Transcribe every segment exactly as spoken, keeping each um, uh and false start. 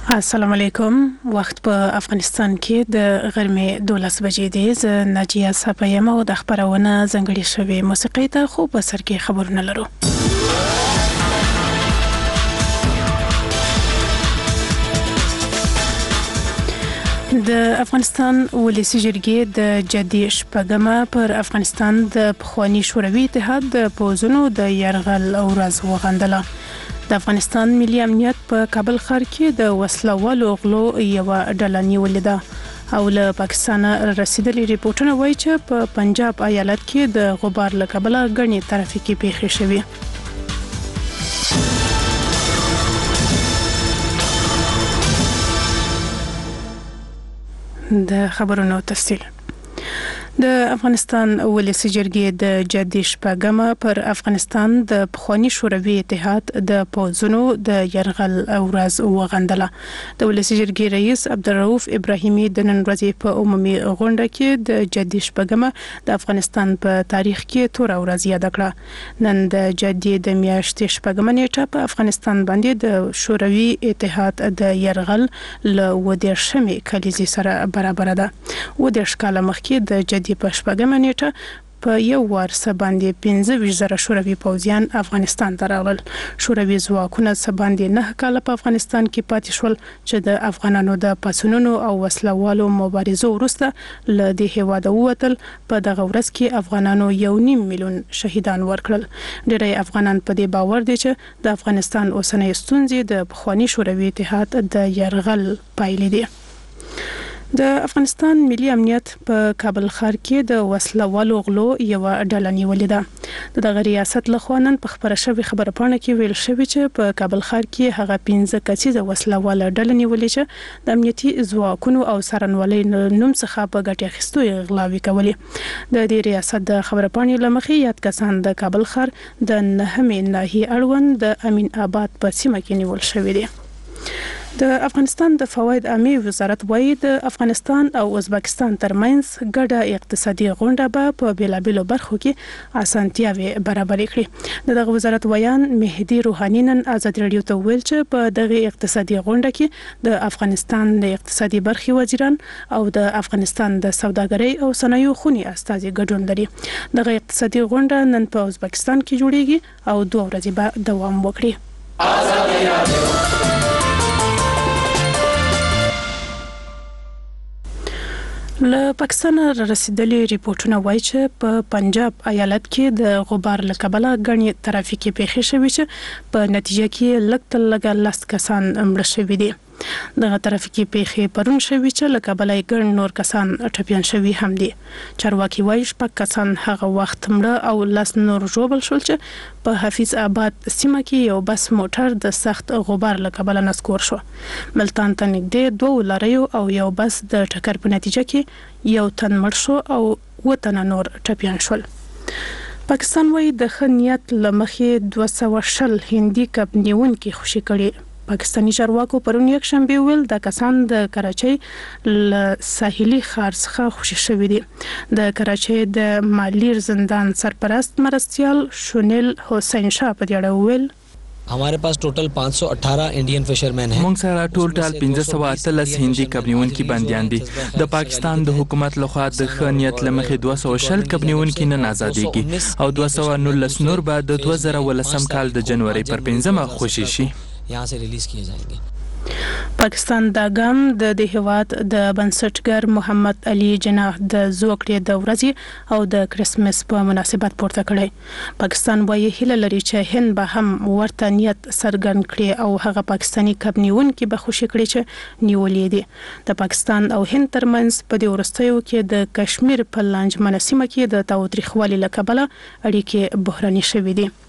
السلام علیکم. وخت په افغانستان کې د غرمې دولس بجې دی. زه ناجیه صفایم او د خبرونه ځنګړې شوې موسیقي ته خو په سر کې خبرونه لرو. د افغانستان ولسی جرګې د جدي شپږمه پر افغانستان د پخوانی شوروي اتحاد د پوزونو د يرغل او راز وغندله. د افغانستان ملي امنیت په کابل ښار کې د وسلوالو غلو یو ډله نیولې ده او له پاکستان رسیدلي ریپورتونه وایي چې په پنجاب ایالت کې د غبار له کبله غني ترافیکي پیښې شوې. د خبرونو تفصیل. د افغانستان ولسی جرګې د جدي شپږمه پر افغانستان د پخوانی شوروي اتحاد د پوزونو د يرغل او راز وغندله. د ولسی جرګې رئیس عبدالرؤف ابراهیمي د نن ورځې په عمومي غونډه کې د جدي شپږمه د افغانستان په تاریخ کې تور او راز یاد کړه. نن د جدي د میاشتې شپږمه نیټه په افغانستان باندې د شوروي اتحاد د يرغل له ودیرشمې کلیزې سره برابر ده. ودیرش کاله مخکې د جدي په شپږمه نیټه په یو وارسه باندې پنځه ویشت زره شوروي پوځیان افغانستان ته راغلل. شوروي ځواکونه څه باندې نه کاله په افغانستان کې پاتې شول چې د افغانانو د پاسونونو او وسلوالو مبارزو وروسته له دې هیواده ووتل. په دغه ورځ کې افغانانو یو نیم میلیون شهیدان ورکړل. ډېری افغانان په دې باور دي چې د افغانستان اوسنۍ ستونزې د پخوانی شوروي اتحاد د يرغل پایلې دي. د افغانستان ملي امنیت په کابل ښار کې د وسلوالو غلو یو ډله نیولې ده. د دغه ریاست له خوا نن په خبره شوې خبره پاڼه کې ویل شوی چې په کابل ښار کې هغه پنځه کسیزه وسلواله ډله نیولې چې د امنیتي ځواکونو او څارنوالۍ نوم څخه په ګټې اخیستو یې غلاوې کولې. د دې ریاست د خبره پاڼې له مخې یاد کسان د کابل ښار د نهمې ناحیې اړوند د امین آباد په سیمه کې نیول شوي دي. د افغانستان د فواید عامه وزارت وایي د افغانستان او ازبکستان ترمنځ ګډه اقتصادي غونډه به په بیلابیلو برخو کې اسانتیاوي برابرې کړي. دغه وزارت ویان مهدي روحاني نن آزاد رادیو ته ویل چې په دغه اقتصادي غونډه کې د افغانستان د اقتصادي برخې وزیران او د افغانستان د سوداګرۍ او صنایعو خونې استازي ګډون لري. دغه اقتصادي غونډه نن په ازبکستان کې جوړیږي او دوه ورځې به دوام وکړي. له پاکستان رسیدلي ریپورتونه وایي چې په پنجاب ایالت کې د غبار له کبله غني ترافیکي پیښې شوې چې په نتیجه کې لږ تر لږه لس کسان مړه شوي دي. دغه ترافیکي پیښې پرون شوي چې له کبله ګڼ نور کسان ټپیان شوي هم دي. چارواکي وایي شپږ کسان هغه وخت مړه او لس نور ژوبل شول چې په حفیظ آباد سیمه کې یو بس موټر د سخت غبار له کبله نسکور شو. ملتان ته نږدې دوه لاریو او یو بس د ټکر په نتیجه کې یو تن مړ شو او اووه تنه نور ټپیان شول. پاکستان وایي د ښه نیت له مخې دوه سوه شل هندي کب نیونکي خوشي کړي. پاکستاني چارواکو پرون یک شنبه ویل د کسان د کراچۍ له ساحلي ښار څخه خوشي شوي دي. د کراچۍ د مالیر زندان سرپرست مرستیال شونیل حسین شاه په دې اړه ویل हमारे पास टोटल पाँच सौ अठारह इंडियन फिशरमैन हैं. موږ سره ټوټل پنځه سوه اتلس هندي کبنیونکي بنديان دي. د پاکستان د حکومت لخوا د ښه نیت له مخې دوه سوه شل کبنیونکي نن آزادېږي او دوه سوه نولس نور به د دوه زره ولسم کال د جنوري پر پنځمه خوشي شي. यहाँ से रिलीज किए जाएंगे. پاکستان دا ګام د د هیواد د بنسټګر محمد علي جناح د زوکړې د ورځې او د کرسمس په مناسبت پورته کړی. پاکستان وایي هیله لري چې هند به هم ورته نیت څرګند کړي او هغه پاکستاني کب نیونکي به خوشي کړي چې نیولې دي. د پاکستان او هند ترمنځ په دې وروستیو کې د کشمیر په لانجمنه سیمه کې د تاوتریخوالي له کبله اړیکې بحراني شوې دي.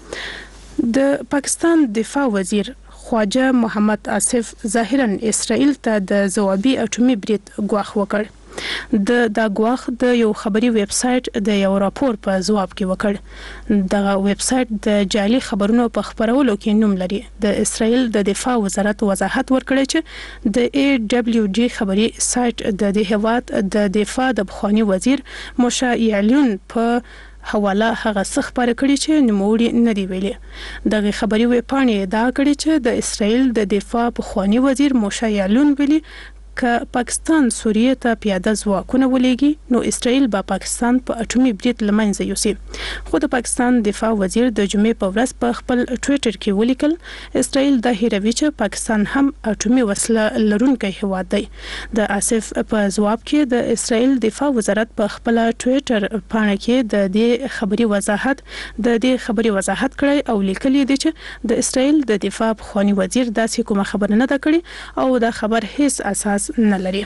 د پاکستان دفاع وزیر خواجه محمد آصف ظاهرا اسرائیل ته د ځوابي اټومي برید ګواښ وکړ. د دا ګواښ د یو خبري ویب سټ د یو راپور په ځواب کې وکړ. دغه ویب سټ د جعلي خبرونو په خبرولو کې نوم لري. د اسرائیل د دفاع وزارت وضاحت ورکړی چې د ای ډبلیو جی خبري سټ د دې هیواد د دفاع د بخوانی وزیر موشا یعلون په حواله هغه څه خبره کړې چې نوموړي نه دی ویلي. دغه خبري ویبپاڼې ادعا کړې چې د اسرائیل د دفاع پخوانی وزیر موشه یالون ویلي که پاکستان سوریه ته پیاده ځواکونه ولېږي نو اسرائیل به پاکستان په اټومي برید لمنځه یوسي. خو د پاکستان دفاع وزیر د جمعې په ورځ په خپل ټوئیټر کې ولیکل اسرائیل د هیروي چې پاکستان هم اټومي وسله لرونکی هیواد دی. د آصف په ځواب کې د اسرائیل دفاع وزارت په خپل ټوئیټر پاڼه کې د دې خبري وضاحت د دې خبري وضاحت کړی او لیکلی دی چې د اسرائیل د دفاع پخوانی وزیر داسې کومه خبره نه ده کړې او دا خبر هیڅ اساس نه لري.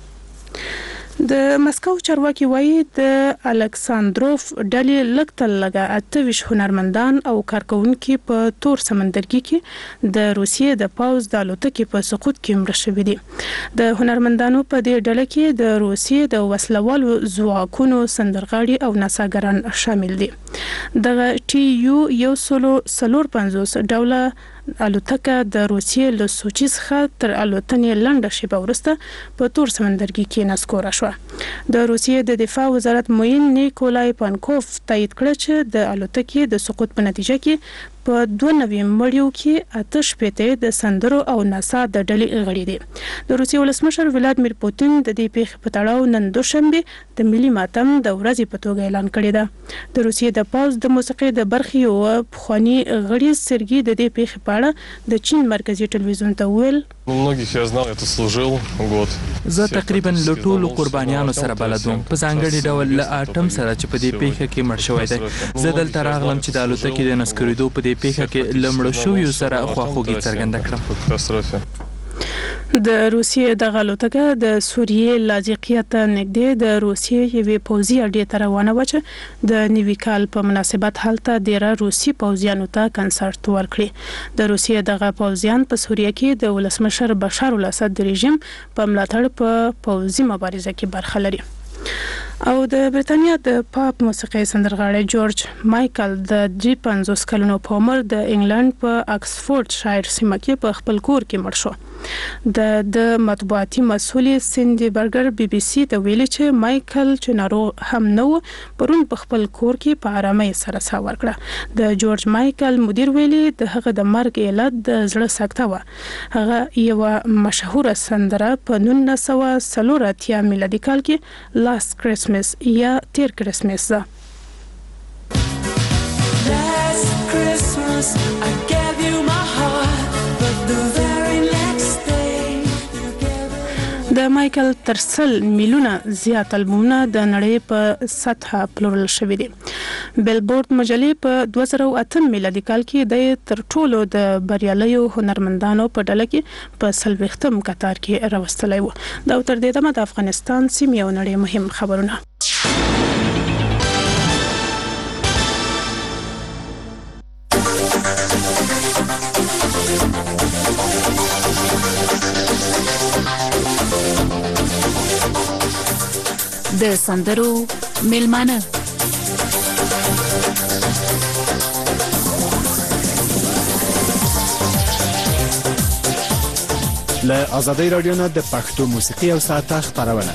د مسکو چارواکي وایي د الکساندروف ډلې لکتل لګا اتويش هنرمندان او کارکونکو په تور سمندرګي کې د روسیې د پاوز د الوتکې په سقوط کې مړه شوي دي. د هنرمندانو په دې ډله کې د روسیې د وسلوالو ځواکونو سندرغاړي او نڅاګران شامل دي. د ټي یو یو سلو سلور پنځوس ډوله الوتکه د روسیې له سوچي څخه تر الوتنې لنډه شیبه وروسته په تور سمندرګي کې نسکوره شوه. د روسیې د دفاع وزارت معین نیکولای پانکوف تایید کړ چې د الوتکې د سقوط په نتیجه کې په دوه نوي مړیو کې آتش پته د سندرو او ناسا د ډلې غړي دي. د روسیې ولسمشر ولادیمیر پوتین د دې پیښې په تړاو نن دوشنبه د ملي ماتم د ورځې په توګه اعلان کړی دی. د روسیې د پاوز د موسیقي د برخې او پخوانی غړي سرګي د دې پیښې په اړه د چین مرکزی ټلویزیون ته ویل زه تقریبا له ټولو قربانیانو سره بلدوم په ځانګړي ډول له اټم سره چې په دې پیښه کې مړ شوی دی. زه دلته راغلم چې د الوتکې د نسکریدو په دې پیښه کې لمړ شویو سره خواخوږي څرګنده کړم. د روسیې د غلوتکه د سوریې لاذقیه ته نږدې د روسیې یوې پوځي اډې ته روانه و چې د نوي کال په مناسبت هلته ډیره روسي پوځیانو ته کنسرت ورکړي. د روسیې دغه پوځیان په سوریه کې د ولسمشر بشار الاسد د رژیم په ملاتړ په پوځي مبارزه کې برخه لري. او د برتانیا د پاپ موسیقي سندرغاړي جورج مایکل د جی پنځوس کلونو په عمر د انګلند په اکسفورد شایر سیمه کې په خپل کور کې مړ شو. د د مطبوعاتي مسولې سندي برګر بي بي سي ته ویلي چې مایکل چې ناروغ هم نه و پرون په خپل کور کې په آرامۍ سره ساه ورکړه. د جورج مایکل مدیر ویلي د هغه د مرګ علت د زړه سکته و. هغه یو مشهوره سندره په نولس سوه څلور اتیا میلادي کال کې لاست کرسمس یا تیر کرسمس ده. Last Christmas I gave you my heart but the very next day you gave د مایکل ترسل میلیونه زیات البومونه د نړۍ په سطحه پلورل شوي دي. بیلبورډ مجلې په دوه زره او اته میلادي کال کې د تر ټولو د بریالیو هنرمندانو په ډله کې په څلوېښتم کتار کې راوستلی و. دا تر دې دمه د افغانستان سیمې او نړۍ مهم خبرونه. د سندرو میلمانه له آزادۍ رادیو نه د پښتو موسیقي او ساعته خبرونه.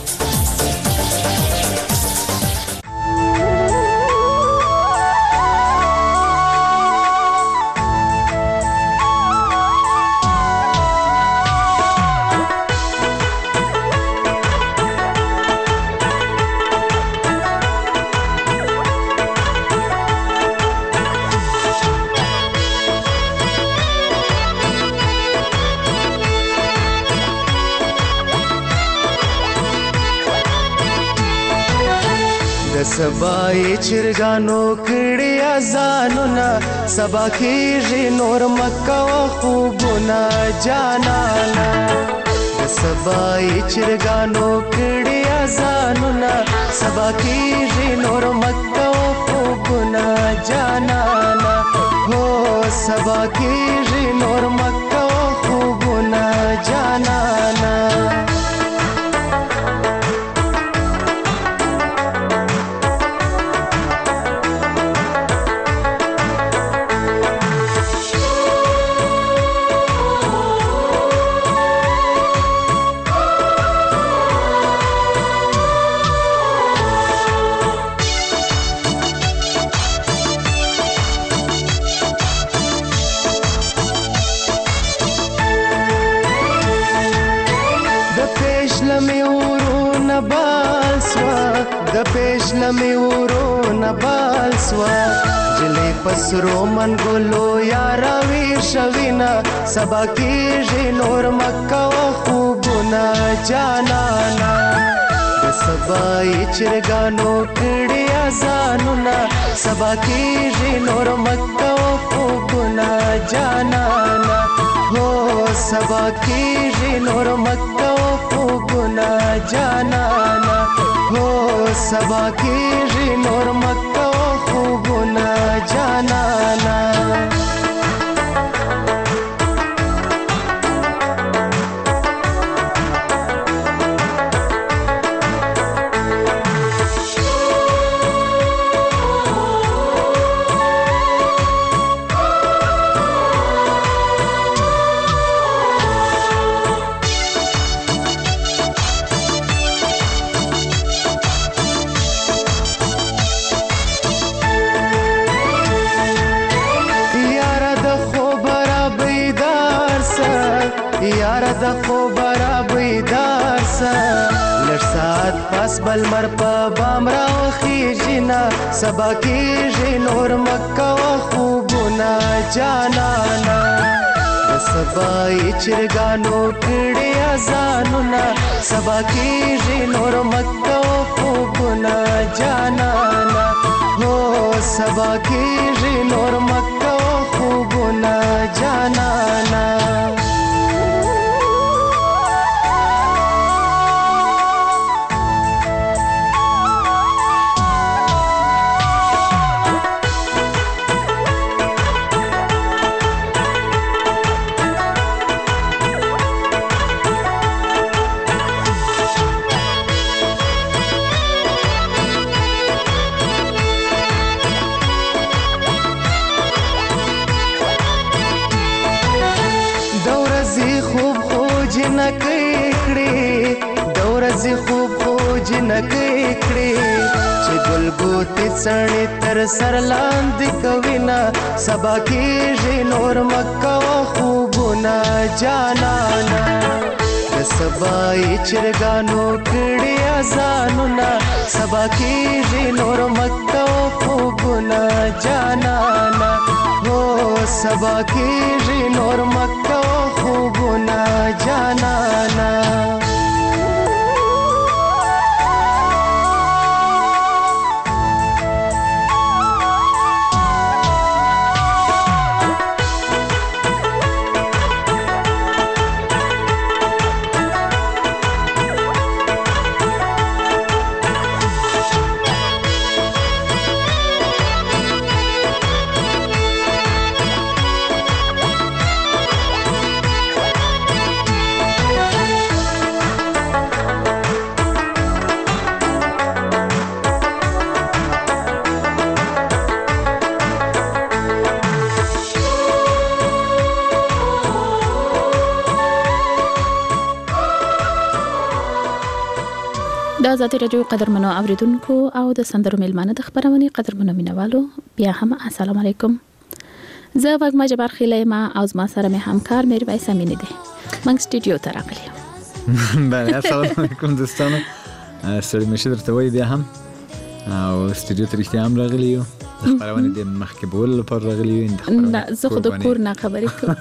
سبای چرګانو کړي اذانونه سبا کېږي نور مکه و خوبونه جانانا سبای چرګانو کړي اذانونه سبا کېږي نور مکه و خوبونه جانانا هو سبا کېږي نور مکه و خوبونه جانانا. نبال سوا د پېژنمې ورونه بال سوا جلې پسرو منګلو یاروي شوینا سبا کېږي نور مکه و خوبونه جانانا د سبا یې چرګانو کړي اذانونه سبا کېږي نور مکه و خوبونه جانانا هو سبا کېږي نور مکه و خوبونه جانانا هو سبا کېږي نور مکه و خوبونه جانانا یاره د خوب را بیدار سه لږ ساعت پس بل مر په بام راوخیږي نه سبا کېږي نور مکه و خوبونه جانانا د سبا یې چرګانو کړي اذانونه سبا کېږي نور مکه و خوبونه جانانا هو سبا کېږي نور مکه و خوبونه جانانا دورځي خوب خو جنکې کړې چې ګل ګوتې څڼې تر سر لاندې کوي نه سبا کېږي نور مکه و خوبونه جانانا د سبا یې چرګانو کړي اذانونه سبا کېږي نور مکه و خوبونه جانانا هو سبا کېږي نور مکه و خوبونه جانانا د آزادي رادیو قدرمنو اوریدونکو او د سندرو میلمانه د خبرونې قدرمنو مینوالو بیا هم السلام علیکم. زه وګما جبار خیله ما او زما سره مې همکار میرویس امینی دی. موږ سټوډیو ته راغلی یو. بله السلام علیکم دوستانو. ستړي مشه درته وایي بیا هم او سټوډیو ته رښتیا هم راغلی یو. د خبرونې د مخکې بولو لپاره راغلی یو. نه زه خو د کور نه خبرې کوم.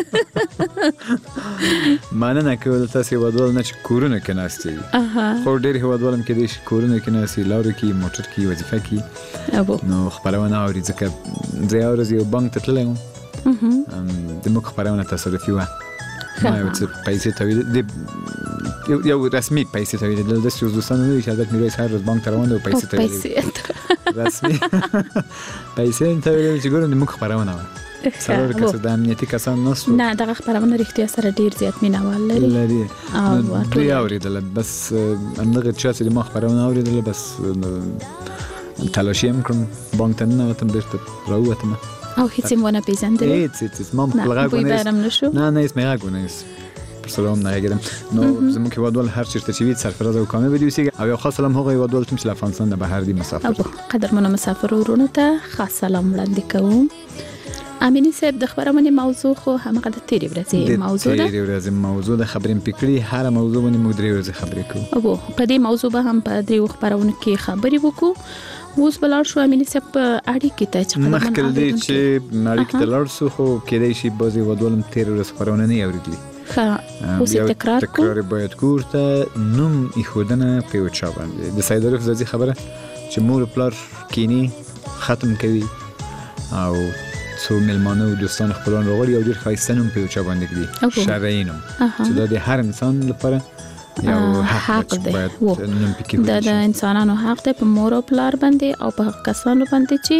مننه کوم تاسو هیوادوال نه چې کورونه کې ناست دي. خو ډېر هیوادوال هم کې دي چې کورونه کې ناست دي، لارو کې، موټر کې، وظیفه کې. نو خبرونه اوري ځکه درې ورځې یو بانک ته تللی وم. زموږ خبرونه تصادفي وه. ما یو څه پیسې تولیدې، یو رسمي پیسې تولیدېدل. داسې اوس دوستانو نه وي چې حضرت میرویس هر ورځ بانک ته روان دی او پیسې تولیدوي. رسمي پیسې تولیدوي چې ګورم زموږ خبرونه وه. څلور کسه د امنیتي کسان ناست وو. نه دغه خبرونه رښتیا سره ډېر زیات مینوال لري. لري. دوی اورېدله بس همدغه چا چې زما خبرونه اورېدله بس تلاشي هم کړم، بانک ته ننوتم، بېرته راووتم او هیڅ یې ونه پېژندلې؟ هیڅ هیڅ ما په غږ ونه ایست. نه نه هیڅ مې غږ ونه ایست، پر سره هم نه غږېدم. نو زموږ هېوادوال هر چېرته چې وي سرفراز او کامیابه دي اوسېږي. او یو خاص سلام هغه هېوادوالو ته چې له افغانستان نه بهر دي مسافر. قدرمنو مسافر ورونو ته خاص سلام وړاندې کوم. امینی صاحب د خبرونه موضوع خو همغه د تیری ورځې موضوع ده. د تیری ورځې موضوع د خبرې پکړي هر موضوع باندې موږ درې ورځې خبرې کوو. او په دې موضوع به هم په دې خبرونه کې خبرې وکړو. اوس بلار شو امینی صاحب اړیکې ته چې مخکې دې چې اړیکې ته لاړ سو خو کېدای شي بعضې ودولم تیر ورځ خبرونه نه اورېدلي. ښه اوس تکرار کو تکرار باید کور ته نوم ایښودنه په یو چا باندې د سید عارف زازي خبره چې مور پلار کینی ختم کوي او څو ملمانه او دوستان خپلوان راغلي او ډېر ښایسته نوم په یو چا باندې ږدي شرعي نوم چې دا د هر انسان لپاره یو حق دی. دا د انسانانو حق دی په مور او پلار باندې او په کسانو باندې چې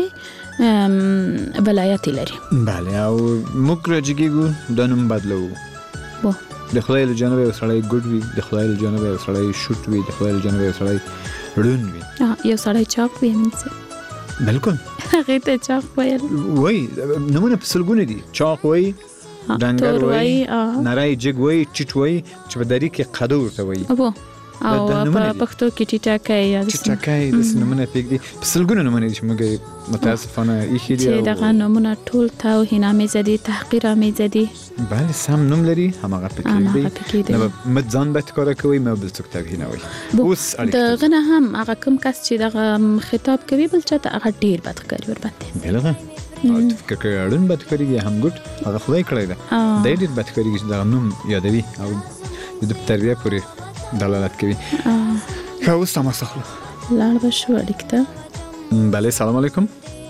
ولایت لري. بله او موږ راجګیږو دا نوم بدلوو. د خدای له جانبه یو سړی ګډ وي، د خدای له جانبه یو سړی شوټ وي، د خدای له جانبه یو سړی ړوند وي، یو سړی چاق وي. بالکل هغه ته چاق وایي وای نمونه په سلګونه دي. چاق وای، ډنګر وای، نری جګ وای، ټیټ وای چې په دری کې قدو ورته وای او په پښتو کې ټیټاکای یا ټیټاکای د نمونه پکې په سلګونه نمونه چې موږ متاسفانه یې چې دغه نمونه ټول توهین آمیز دي، تحقیر آمیز دي. بله سم نوم لري همغه پکې دی. نو مت ځان به کار کوي مې بل څوک توهینوي. اوس دغه نه هم هغه کوم کس چې دغه خطاب کوي بل چاته هغه ډیر بد کوي ورته. بلغه او فکر کوي اړین بد کوي هم ګټ هغه خدای کړی دا د ډیر بد کوي چې دا نوم یادوي او د تربیه پورې دلالت کوي. ښه اوس تماس اخلو. لاړ به شو اړیکې ته. بله سلام علیکم.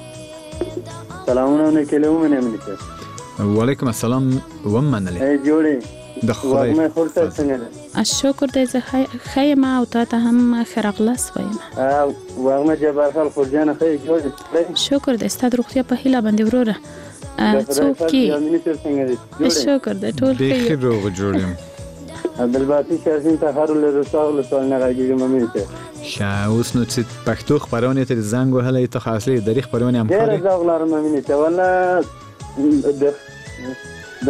سلامونه علیکم منم. وعلیکم السلام ومنله. ای جوړې د خدای واغمه خورته څنګه ده؟ شکر دې زه خیمه او تا ته هم خرغلس وایم. واغمه جبار خال خورجان خې جوړې. شکر دې ستاسو روغتیا په هیله باندې وروره. څوک کی شکر دې ټول خیر. بخیر روغ جوړم. عبدالباقی شاسین ته هر له رسول سوال نه راګیږي مې ته. شا اوس نو چې پښتو خبرونه ته زنګ وهلې ته خاصلې د تاریخ خبرونه هم کوي. ډېر ځاغ لارم مې ته ولا د د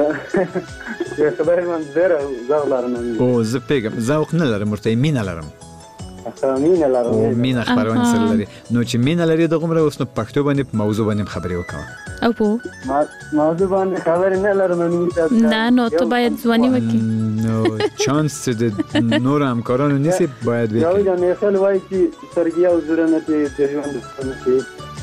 خبرې من ډېر ځاغ لارم. او زه پیګم ذوق نه لرم ورته مینه لرم. مینه لرم. او مینه خبرونه سره لري. نو چې مینه لري دغه مره اوس نو پښتو باندې موضوع باندې خبرې وکړه. او په موضوع باندې خبرې نه لرم مې ته. نه نو ته باید ځواني وکړې. نو چانس د نور همکارانو نسی باید وکړي. یو ځان یې خل وای چې سرګي او زړه ته د ژوند څه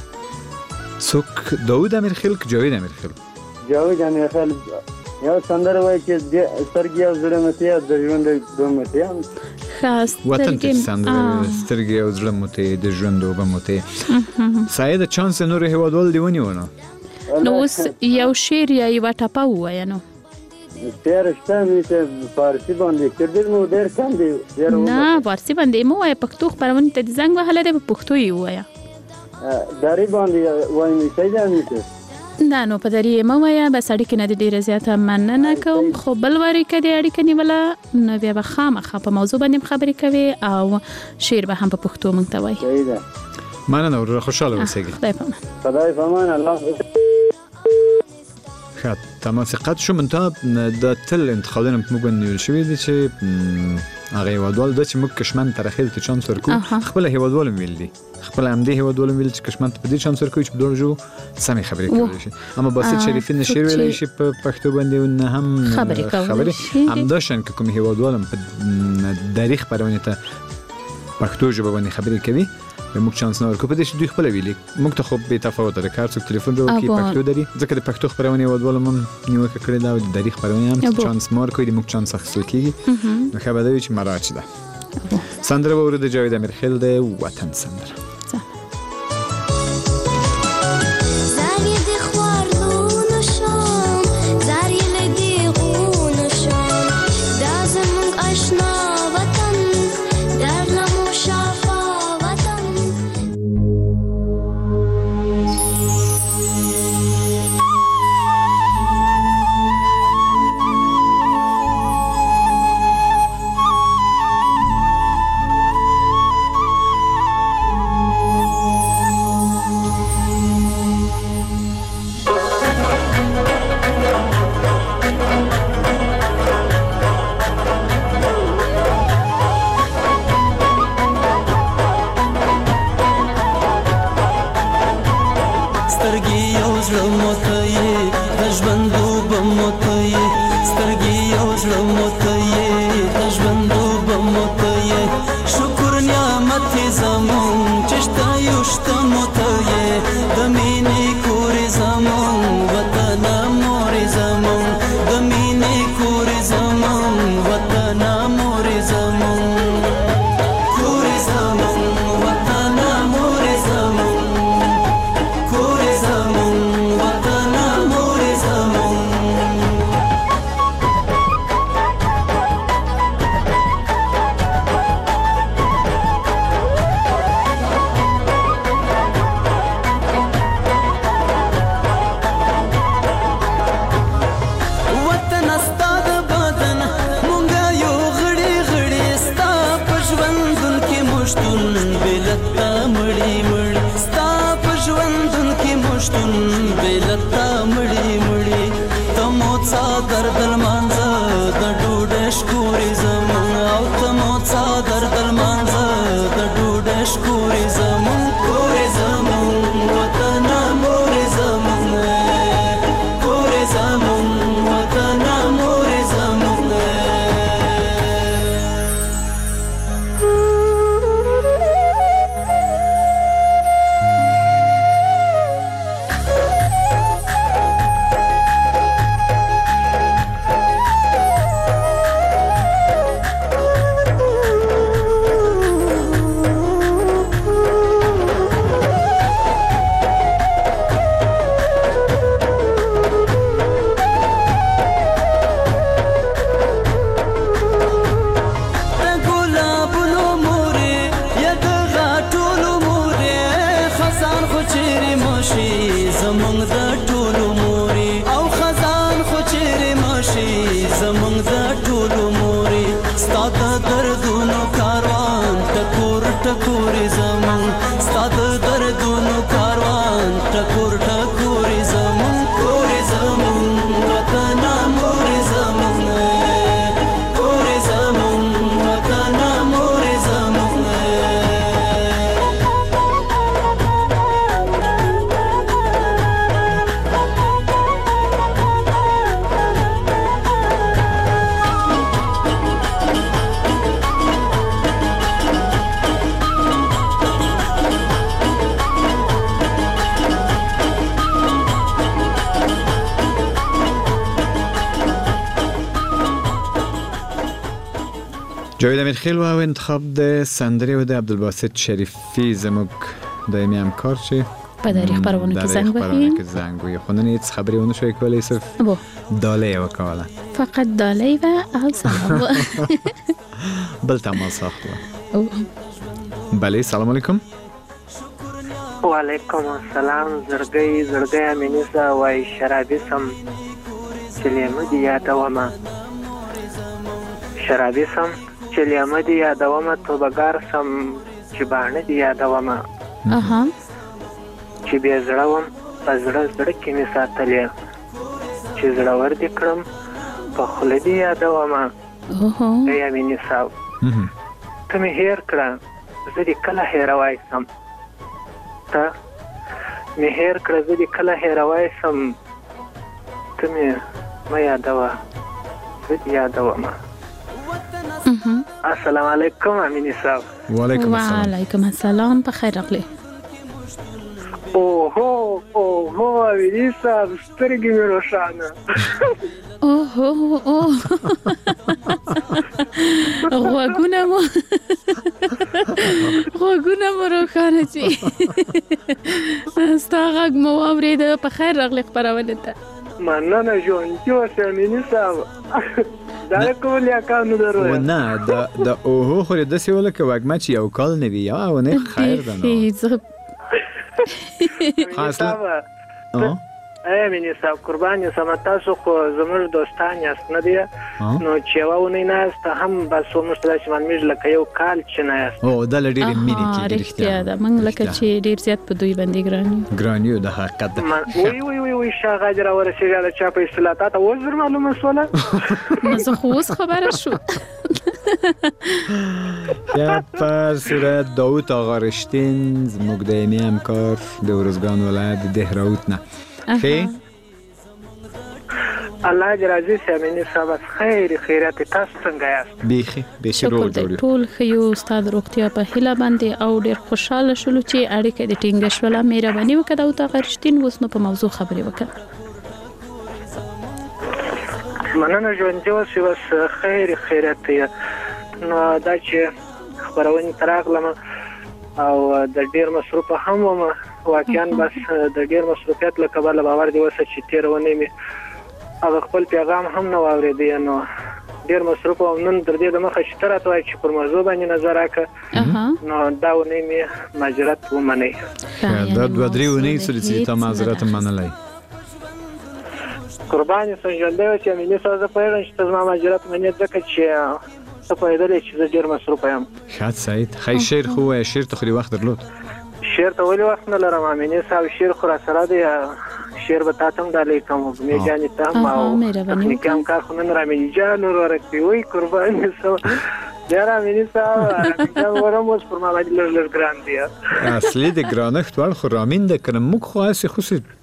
څوک داوود امیرخیل که جاوید امیرخیل؟ جاوید امیرخیل یو سندره وای چې سرګي او زړه ته د ژوند دومره خاص وطن ته سندره سترګي او زړه مته د ژوند دومره ساید چانس نور هیوادول دی ونیونه. نو اوس یو شعر یا یو ټاپه وای نو تیر شته مې ته فارسی باندې کړل نو ډېر کم دی. نه فارسی باندې مو وای پښتو خبرونه ته زنګ وهله د پښتو یې وای. داری باندې وای مې څه ځانې نه نو په دری مو وای بس اړیکې نه ډېر زیاته مننه کوم خو بل وری کدي اړیکې نیوله نو بیا به خامخا په موضوع باندې خبرې کوي او شعر به هم په پښتو مونږ ته وای. مننه ور خوشاله اوسئ. خدای پامان. خدای پامان الله. ښه تماس قطع شو. منتها د تل انتقادونه موږ نیول شوي دي چې هغه هیوادوال د چې موږ کشمن ترخیل ته چانس ورکو خپل هیوادوال ویل دي خپل همدې هیوادوال ویل چې کشمن ته په دې چانس ورکو چې په دوه جو سمې خبرې کوي شي. اما باسط شریفی نشیر ویل شي په پښتو باندې نه هم خبرې کوي همداشن که کوم هیوادوالم په تاریخ پرونه ته پښتو ژبه باندې خبرې کوي به موږ چانس نه ورکو. په دې چې دوی خپل ویلي موږ ته خو به تفاوت لري. کار څوک ټلیفون راوړي پښتو دري ځکه د پښتو خبرونه ودول مم نیوکه کړې دا د تاریخ خبرونه هم چانس مار کوي د موږ چانس اخیستل کیږي. نو خبره دی چې مراج ده. سندره ورته جاوید امیرخیل ده وطن سندره. زړه موته یې د ژوند اوبه موته یې شکر نعمت زمون چې شته یو شته موته یې د مینې کورې زمون وطن مور زمون د مینې کورې زمون وطن مور زمون کورې زمون وطن مور زمون کورې زمون وطن مور زمون جاوید امیرخیل و انتخاب د سندری و د عبدالباسط شریفی زموږ دایمي همکار چې په دغه خبرونه کې زنګ وهي کې زنګ وهي خو نن هیڅ خبرې ونه شوې کولی صرف دالۍ یې وکوله فقط دالۍ و او سلام بل تماس اخلو بله سلام علیکم وعلیکم السلام زړګی زړګی امینیسا وای شرابي سم چلیمه دی یادومه شرابي سم چلیمه دی یادومه توبګار سم چې باندې دی یادومه اها چې بیا زړوم په زړه زړه کې می ساتلې چې زړه ور دې کړم په خوله دی یادومه اوه ای امینیسا ته می هیر کړه زه دې کله هیروای سم ته می هیر کړه زه دې کله هیروای سم ته می ما یادوه زه دې یادومه السلام علیکم امینی صاحب وعلیکم السلام وعلیکم السلام په خیر راغلی اوهو اوهو امینی صاحب سترګې مې روښانه اوهو اوه غوږونه مو غوږونه مو روښانه چې ستا غږ مو واورېده په خیر راغلی خپرونه ته مننه ژوندي اوسې امیني صاحب دا کول یا کانو درو نه دا د اوهو خو داسې ولکه وګما چې یو کال نه وي یا ونه خیر ده نو خاصه اے مینه صاحب قربان سم تاسو خو زموږ دوستان یاست نه دی نو چې واونه نه است هم بس ومشتل چې من میږ لکه یو کال چې نه است او د لډې مینه کې رښتیا ده موږ لکه چې ډیر زیات په دوی باندې ګرانی ګرانی د حقیقت وی وی وی وی شاغه جره ورسېږي د چا په اصلاحات او زر معلومه سواله زه خو اوس خبره شو یا پر صورت داوود آقا رشتین زموږ دایمي همکار د ارزګان ولایت دهراوت نه خی الله دې راضي شي امینه صاحب خیر خیرات تاسو څنګه یاست بیخي بیخي روغ جوړ ټول خيو استاد روغتیا په هله باندې او ډیر خوشاله شول چې اړیکه د ټینګ شوله مهرباني وکړه او تا غرشتين وسنو په موضوع خبرې وکړه مننه ژوند جو چې بس خیر خیرات نو دا چې خبرونه تراغلم او د ډیر مصروف هم وم واقعا بس د ډیر مصروفیت له کبله باور دی وسه چې تیرونه می هغه خپل پیغام هم نه واورېدی نو ډیر مصروف او نن در دې د مخه چې تر اتوای چې پر موضوع باندې نظر راکړه نو دا ونی می ماجرت ومني دا دوه درې ونی چې ته معذرت منلای قرباني سنجلده چې مې ساز په اړه چې زما ماجرت منې ځکه چې څه پیدلې چې زه ډیر مصروف یم خاط سعید خی شیر خو شیر تخري وخت درلود شیر ته ولې وخت نه لرم مې صاحب شیر خو را سره دی شیر به تاسو ته علی کوم مې جانې ته ما او کوم کار خو نه را مې جان ورکې وای قرباني سو یاره مې صاحب دا ورموس پر ما باندې لږ لږ ګران دی اصلي د ګرانښت ول خو رامین د کړم مخ خو اسې خو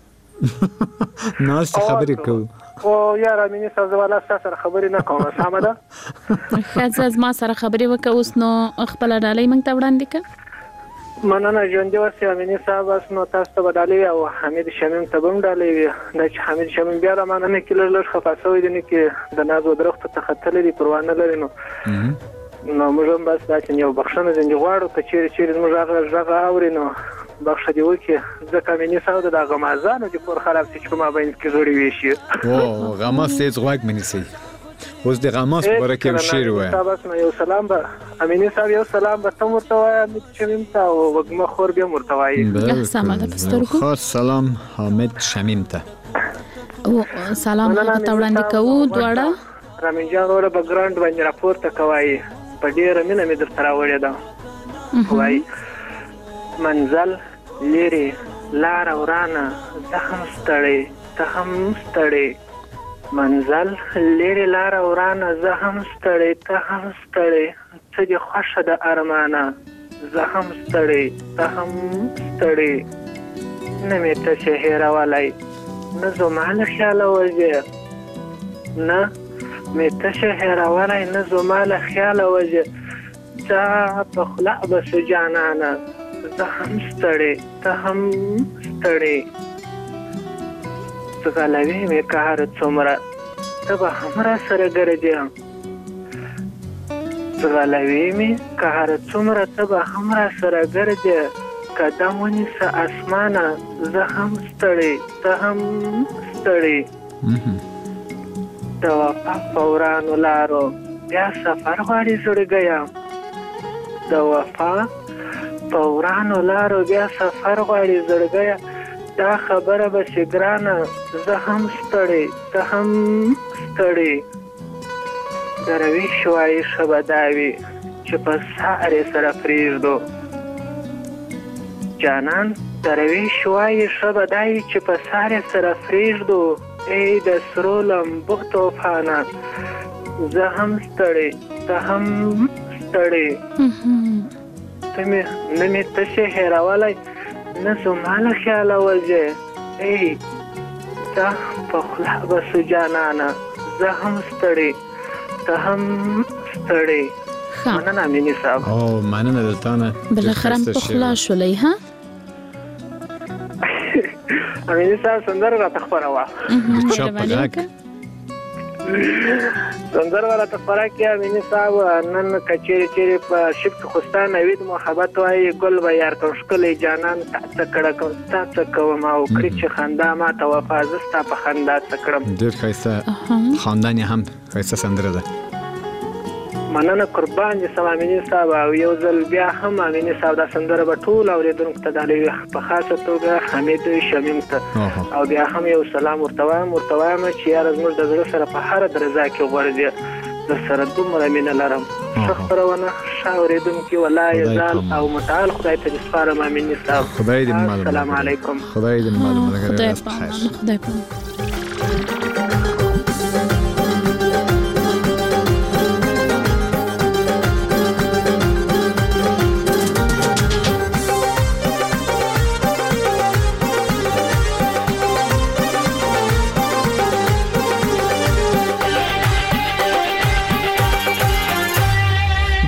ناس خبرې کوو او یاره مې صاحب ولا سره خبرې نه کوم سم ده خاص ما سره خبرې وکړ اوس نو خپل ډالۍ مونږ ته وړاندې کړ مننه ژوند جو سي امینه صاحب اس نو تاسو ته ډالۍ او حمید شمیم ته هم ډالۍ د حمید شمیم بیا را مانه کې لږ خفاسوي دي کې د نازو درخت ته خطلې دي پروانه لري نو نو موږ هم بس دا چې یو بخښنه زنده غواړو که چیرې چیرې موږ هغه ژغه اوري نو بخښه دی وکي ځکه مې نه ساده د غمازانو چې پر خراب چې کومه باندې کې جوړي وي شي او غماز تیز غواګ منی سي اوس د غماز برکه شیر وای تاسو نو یو سلام به امینه صاحب یو سلام به تم ورته وای چې مم تا او وګما خور به مرتوای سلام ده پسترګو خاص سلام حامد شمیم ته او سلام ته وړاندې کوو دواړه رامین جان ور بګراوند باندې راپورته کوي په ډیره مینه مې درته راوړې ده وای منزل لري لار ورانه زه هم ستړی ته هم ستړی منزل لري لار ورانه زه هم ستړی ته هم ستړی څه دې خوښه د ارمانه زه هم ستړی ته هم ستړی نه مې ته شهیروالای نه زما له خیاله وځې نه مې ته شهیروالای نه زما له خیاله وځې چا په خلا بسو جانانه زه هم ستړی ته هم ستړی غلوي مې کار څومره ته به هم را سره ګرځې غلوي مې کار څومره ته به هم را سره ګرځې قدم ونیسه اسمانه زه هم ستړی ته هم ستړی د وفا په ورانو لارو بیا سفر غواړي زړګیه د وفا په ورانو لارو بیا سفر غواړي زړګیه دا خبره به شګرانه زه هم ستړی ته هم ستړی دروي شوای شبداوي چې په ساري سره فریږدو جانان دروي شوای شبداوي چې په ساري سره فریږدو ای د سرو لمبو توفانه زه هم ستړی ته هم ستړی ته مې نه مې تشه هیروالای نه زما له خیاله وځې ای ته په خلا بسو جانانه زه هم ستړی ته هم ستړی مننه مینې صاحب او مننه درته نه بالاخره په خلا شولې ها مینې صاحب سندره راته خبره چا په غاک سندره راته خبره کې مینې صاحب نن کچېری چېری په شپ خوستان وید محبت وای ګل به یار کوم شکلې جانان تاسو کړه کوم تاسو کوم او کړي چې خندا ما ته وفازستا په خندا تکړم ډېر ښایسته خاندان هم ښایسته سندره ده مننه قربان دي سلامینې صاحب او یو ځل بیا هم امینې صاحب دا سندره به ټول اوریدونکو ته ډالۍ په خاصه توګه حمید شمیم ته او بیا هم یو سلام ورته وایم ورته وایم چې یاره زموږ د زړه سره په هره درزا کې غوړېدې زه سره دومره مینه لرم ښه خپرونه ښه اورېدونکي ولا یزال او متعال خدای ته دې سپارم امینې صاحب خدای دې معلوم السلام علیکم خدای دې معلوم خدای خدای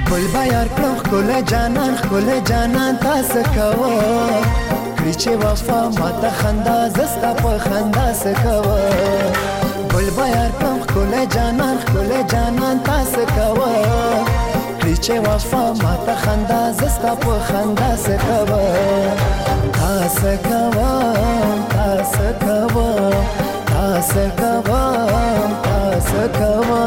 ګل بیار کړم ښکلی جانان ښکلی جانان تا څه کوه کړي چې وفا ماته خندا زه ستا په خندا څه کوه ګل بیار کړم ښکلی جانان ښکلی جانان تا څه کوه کړي چې وفا ماته خندا زه ستا په خندا څه کوه تا څه کوه تا څه کوه تا څه کوه تا څه کوه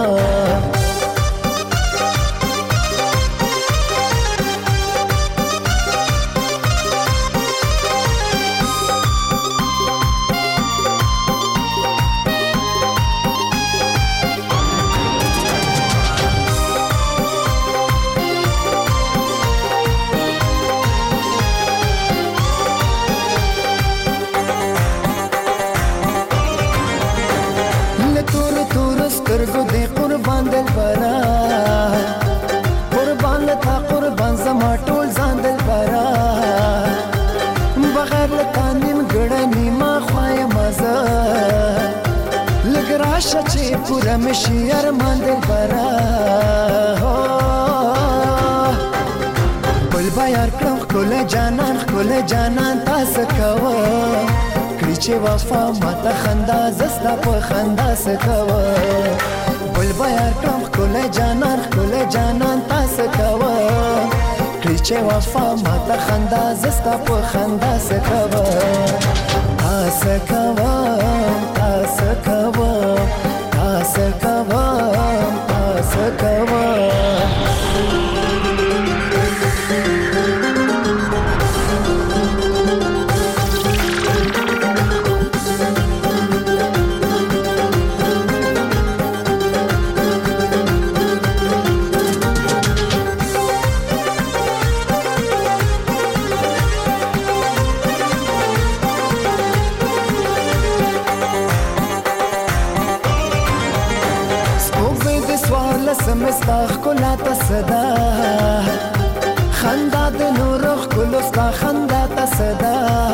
سترګو دې قربان دلبره قربان لتا قربان زما ټول ځان دلبره بغیر لتا نیمګړه نیمه خوا یمه زه لږ راشه چې پوره مې شي ارمان دلبره ګل بیار کړم ښکلی جانان ښکلی جانان تا څه کوه کړي چې وفا ماته خندا زه ستا په خندا څه کوه ګل بیار کړم ښکلی جانان ښکلی جانان تا څه کوه کړي چې وفا ماته خندا زه ستا په خندا څه کوه تا څه کوه تا څه کوه تا څه کوه تا څه کوه سمستا ښکلا ته صدا خندا د نورو ښکلو ستا خندا ته صدا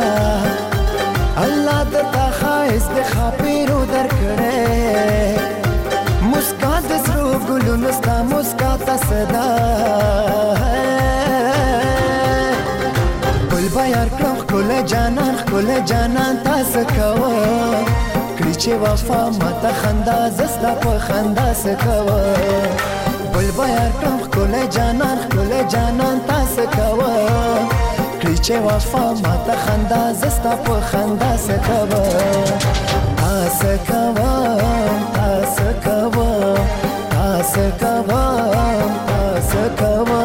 الله درته ښایست د ښاپېرو درکړی مسکا د زړو ګلونو ستا مسکا ته صدا ګل بیار کړم ښکلی جانان ښکلی جانان تا څه کوه کړي چې وفا ماته خندا زه ستا په خندا څه کوه ګل بیار کړم ښکلی جانان ښکلی جانان تا څه کوه کړي چې وفا ماته خندا زه ستا په خندا څه کوه تا څه کوه تا څه کوه تا څه کوه تا څه کوه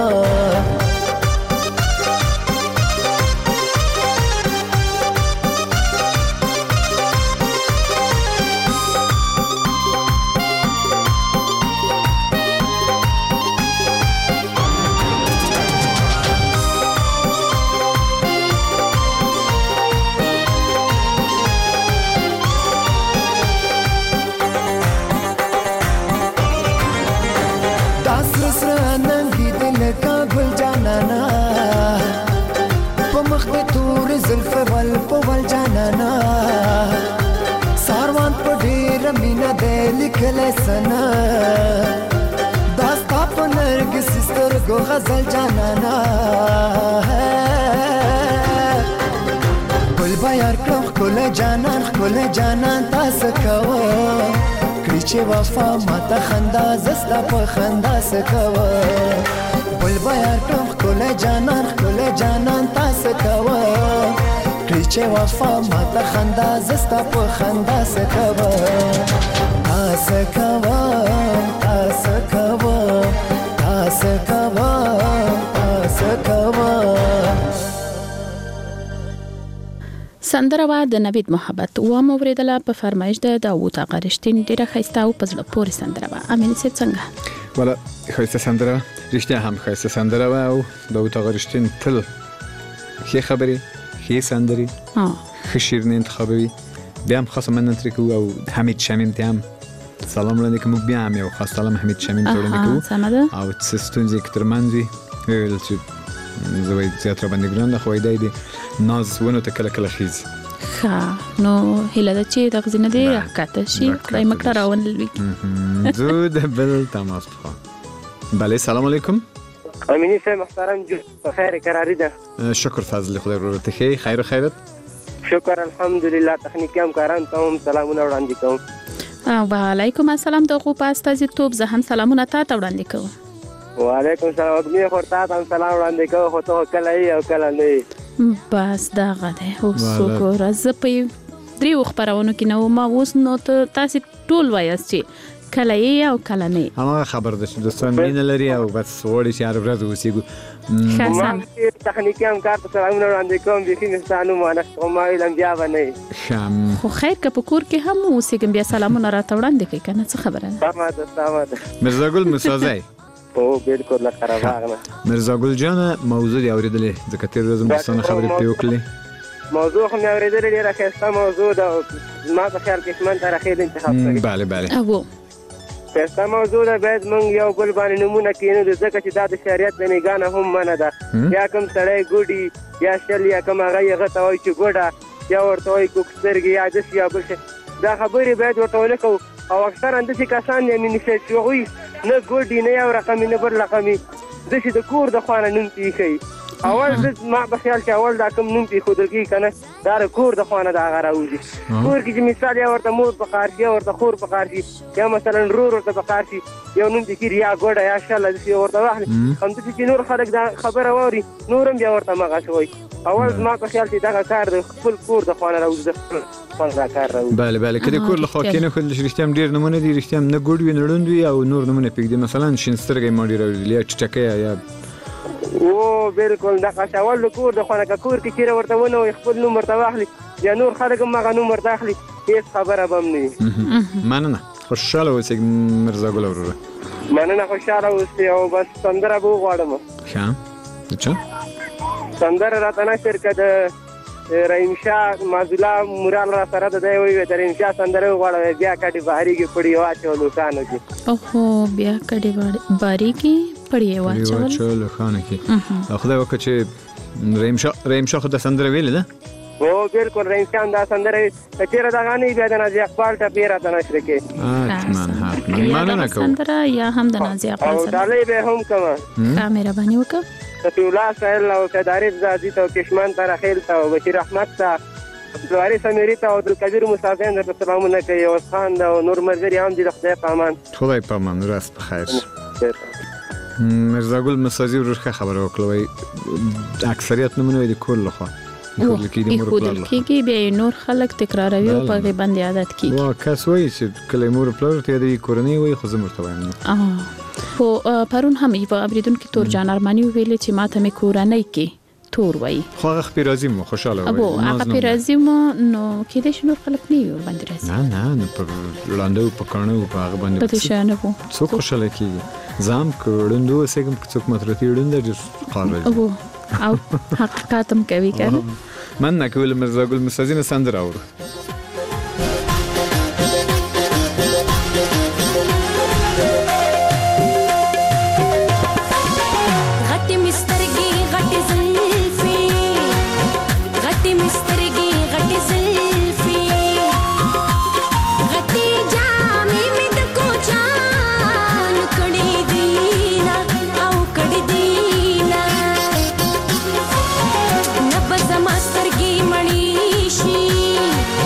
زلفه ول په ول جانانا ساروان په ډېر مینه دی لیکلی سنا دا ستا په نرګسي سترګو غزل جانانا ګل بیار کړم ښکلی جانان ښکلی جانان تا څه کوه کړي چې وفا ماته خندا زه ستا په خندا څه کوه ګل بیار کړم ښکلی جانان ښکلی جانان تا څه کوه کړي چې وفا ماته خندا زه ستا په خندا څه کوه تا څه کوه تا څه کوه تا څه کوه تا څه کوه سندره وا د نوید محبت و موریدله په فرمایش د داوود آقا رښتین ډیره ښایسته او په زړه پورې سندره وا امین صاحب څنګه ولا ښایسته سندره رښتیا هم ښایسته سندره وا او داوود آقا رښتین تل ښې خبرې ښې سندرې ښه شیرین انتخابوي بیا هم خاصه مننه ترې کوو او حمید شمیم ته هم سلام وړاندې کوم بیا هم یو خاص سلام حمید شمیم ته وړاندې کوو او څه ستونزې کې ترمنځ وي ویل چې زه وایي زیات راباندې ګران ده خو دی دی ناز ونو ته کله کله خیزي ښه نو هیله ده چې دغسې نه دې راښکته شي خدای مه کړه راونلوي زه د بل تماس بخوام بله سلام علیکم امینی صاحب محترم جو په خیر قراری ده. شکر فضل خدای ورته ته خیر خیرت. شکر الحمدلله. تخنیکی همکاران ته هم سلامونه وړاندې کوم. او علیکم السلام. دغه په استازیتوب زه هم سلامونه تاسو وړاندې کوم. وعلیکم السلام. وګمه خورتا ته سلام وړاندې کوم. خو ته کله یې او کله نه. بس دا غده اوس کو راځه په دریو خبرونو کې نو ما اوس نو تاسو ټول وایاست چې کله یې او کله نه. هغه خبر ده چې د سنمین لري او بس وړي چې هر ورځ اوسېګو. ما تخنیکی همکار ته سلامونه وړاندې کوم. بيخي مستانو مانه کوم علم بیا باندې. شام خو خیر که په کور کې هم اوسېګم بیا سلامونه راته وړاندې کوي کنه څه خبره ده. سلام ده سلام ده. مرزا ګل مسازای. او بالکل لا خرابه. مرزا ګل جان موضوع دی اورېدلې ځکه تیر ورځ مې څنګه خبرې پې وکړلې. موضوع خو مې اورېدلې ډېره ښایسته موضوع ده. ما په خیال کې شمن تر اخیر انتخاب کړی. bale bale. او ښایسته موضوع ده. باید موږ یو بل باندې نمونه کینو ځکه چې دا د شریعت د نگاه هم منه ده. یا کوم سړی ګوډي یا شل یا کوم هغه یې غته وای چې ګوډه یا ورته وای کوکسترګي یا دس یا بل څه. دا خبرې باید ورته ولکو او اکثر اندسي کسان یې مینې چې وي نه ګوډي نه یو رقمي نه بل رقمي د چې د کور د خوانه نوم پیخي. اول ما په خیال کې اول دا کوم نوم پیخو دګي کنه دا د کور د خوانه دا غراوږي. کور کې چې مثال یا ورته مور په کار شي ورته خور په کار شي یا مثلا رور ورته په کار شي یو نوم دګي یا ګوډه یا شاله دې ورته واخلي. هم د چې نور خلک دا خبره ووري نورم بیا ورته مغه شوی. اول ما په خیال کې دا کار د خپل کور د خوانه راوځي. bale bale کله کور له خو کې نه خل رښتیا ډیر نمونه دي. رښتیا نه ګوډ وي نړوند وي او نور نمونه پکې مثلا شینسترګي ماډي راوړي یا ټټکه یا او بالکل دا خاصول کور د خونه کور کې چیرې ورته ونه خپل نوم ورته واخلي یا نور خلک هم هغه نوم ورته اخلي. هیڅ خبره بم نه. مننه. خوشاله اوسئ مرزا ګل وروره. مننه خوشاله اوسئ او بس سندره به غواړم. ښه اچھا سندره راته نه شرکت رحیم شاه مازولا مورال را سره د دی وی د رحیم شاه سندره غواړم. بیا کډي بهاري کې پړی واچولو کانو کې. اوهو بیا کډي بهاري کې پړی واچولو کانو کې. خدای وکړي چې رحیم شاه رحیم شاه د سندره ویل ده. او بالکل رحیم شاه دا سندره چې را دغانی بیا د نازي اقبال ته پیرا د نشر کې. اتمن ها مننه کوم. سندره یا هم د نازي اقبال سره. او دالې به هم کوم. کیمرا باندې وکړه. فتولا سهل او صدارت زادی ته کشمن تر خیل ته او بشیر احمد ته دواری سمیری ته او عبدالقدیر مصافین در سلامونه کوي. او خان او نور مرزری هم دي. خدای پامان. خدای پامان. راست بخیر. مرزا ګل مسازي ورخه خبره وکړوي. اکثریت نمونه د کور لخوا کور کې د مور پلار کې بیا نور خلک تکراروي او په غي باندې عادت کیږي. وا کس وایي چې کله مور پلار ته د کورنۍ وایي خو زموږ ته وایم. اه خو پرون هم یو اوریدونکو تور جان ارمانی ویل چې ماته مې کورنۍ کې تور وایي. خو هغه خپرازي مو خوشاله وایي. ابو هغه خپرازي مو نو کې د شنو خلک نه یو باندې راځي. نه نه نو په لاندو په کانو په هغه باندې په شانه وو څو خوشاله کیږي. زام کړندو سګم څوک مترتي وړاندې د قاره. ابو او حقیقت هم کوي کنه. من نه کول مرزا ګل مسازینه سندره اور. Master Gimani, she